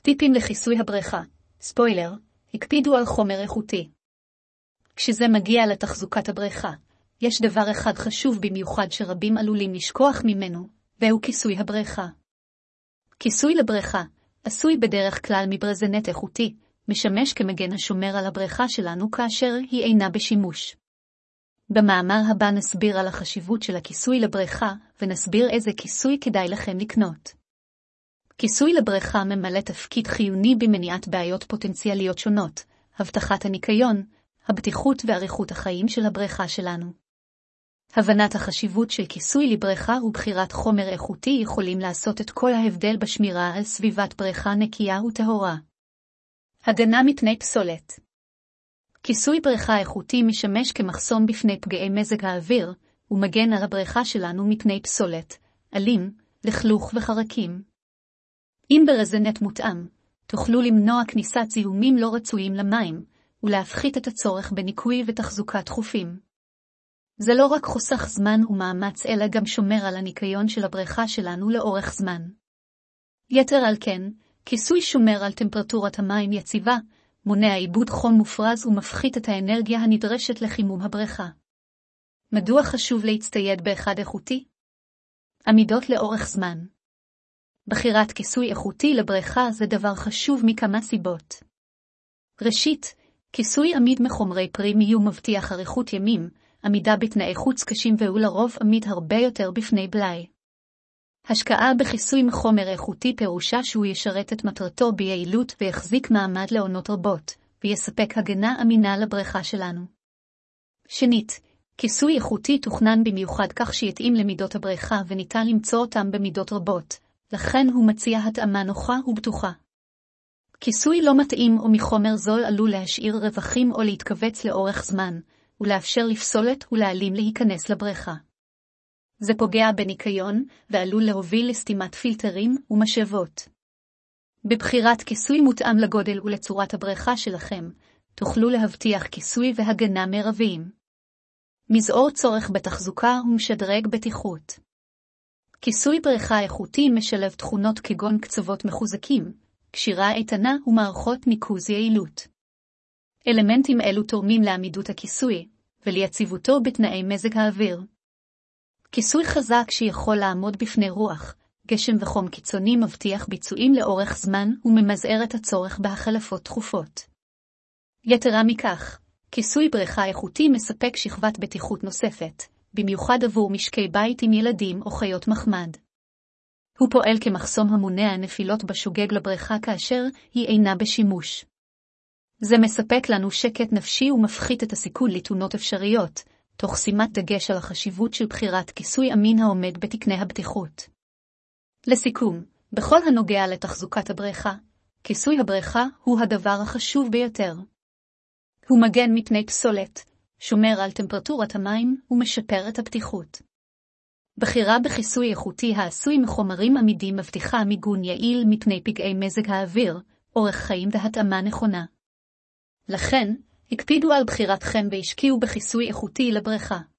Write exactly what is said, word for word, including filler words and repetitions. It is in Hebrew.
טיפים לכיסוי הבריכה. ספוילר, הקפידו על חומר איכותי. כשזה מגיע לתחזוקת הבריכה, יש דבר אחד חשוב במיוחד שרבים עלולים לשכוח ממנו, והוא כיסוי הבריכה. כיסוי לבריכה, עשוי בדרך כלל מברזנט איכותי, משמש כמגן השומר על הבריכה שלנו כאשר היא אינה בשימוש. במאמר הבא נסביר על החשיבות של הכיסוי לבריכה, ונסביר איזה כיסוי כדאי לכם לקנות. כיסוי לבריכה ממלא תפקיד חיוני במניעת בעיות פוטנציאליות שונות, הבטחת הניקיון, הבטיחות ואריכות החיים של הבריכה שלנו. הבנת החשיבות של כיסוי לבריכה ובחירת חומר איכותי יכולים לעשות את כל ההבדל בשמירה על סביבת בריכה נקייה וטהורה. הגנה מפני פסולת. כיסוי בריכה איכותי משמש כמחסום בפני פגעי מזג האוויר, ומגן על הבריכה שלנו מפני פסולת, עלים, לכלוך וחרקים. אם ברזנט מותאם, תוכלו למנוע כניסת זיהומים לא רצויים למים, ולהפחית את הצורך בניקוי ותחזוקה תכופים. זה לא רק חוסך זמן ומאמץ אלא גם שומר על הניקיון של הבריכה שלנו לאורך זמן. יתר על כן, כיסוי שומר על טמפרטורת המים יציבה, מונע עיבוד חום מופרז ומפחית את האנרגיה הנדרשת לחימום הבריכה. מדוע חשוב להצטייד באחד איכותי? עמידות לאורך זמן. בחירת כיסוי איכותי לבריכה זה דבר חשוב מכמה סיבות. ראשית, כיסוי עמיד מחומרי פרימיום מבטיח אריכות ימים, עמידה בתנאי חוץ קשים והוא לרוב עמיד הרבה יותר בפני בלאי. השקעה בכיסוי מחומר איכותי פירושה שהוא ישרת את מטרתו ביעילות ויחזיק מעמד לעונות רבות, ויספק הגנה אמינה לבריכה שלנו. שנית, כיסוי איכותי תוכנן במיוחד כך שיתאים למידות הבריכה וניתן למצוא אותם במידות רבות, לכן הוא מציע התאמה נוחה ובטוחה. כיסוי לא מתאים או מחומר זול עלול להשאיר רווחים או להתכווץ לאורך זמן, ולאפשר לפסולת ולעלים להיכנס לבריכה. זה פוגע בניקיון ועלול להוביל לסתימת פילטרים ומשאבות. בבחירת כיסוי מותאם לגודל ולצורת הבריכה שלכם, תוכלו להבטיח כיסוי והגנה מרביים. מזעור צורך בתחזוקה ומשדרג בטיחות. כיסוי בריכה איכותי משלב תכונות כגון קצוות מחוזקים, קשירה איתנה ומערכות ניקוז יעילות. אלמנטים אלו תורמים לעמידות הכיסוי, וליציבותו בתנאי מזג האוויר. כיסוי חזק שיכול לעמוד בפני רוח, גשם וחום קיצוני מבטיח ביצועים לאורך זמן וממזער את הצורך בהחלפות תכופות. יתרה מכך, כיסוי בריכה איכותי מספק שכבת בטיחות נוספת, במיוחד עבור משקי בית עם ילדים או חיות מחמד. הוא פועל כמחסום המונע נפילות בשוגג לבריכה כאשר היא אינה בשימוש. זה מספק לנו שקט נפשי ומפחית את הסיכון לתאונות אפשריות, תוך שימת דגש על החשיבות של בחירת כיסוי אמין העומד בתקני הבטיחות. לסיכום, בכל הנוגע לתחזוקת הבריכה, כיסוי הבריכה הוא הדבר החשוב ביותר. הוא מגן מפני פסולת, שומר על טמפרטורת המים ומשפר את הבטיחות. בחירה בכיסוי איכותי העשוי מחומרים עמידים מבטיחה מיגון יעיל מפני פגעי מזג האוויר, אורך חיים והתאמה נכונה. לכן, הקפידו על בחירתכם והשקיעו בכיסוי איכותי לבריכה.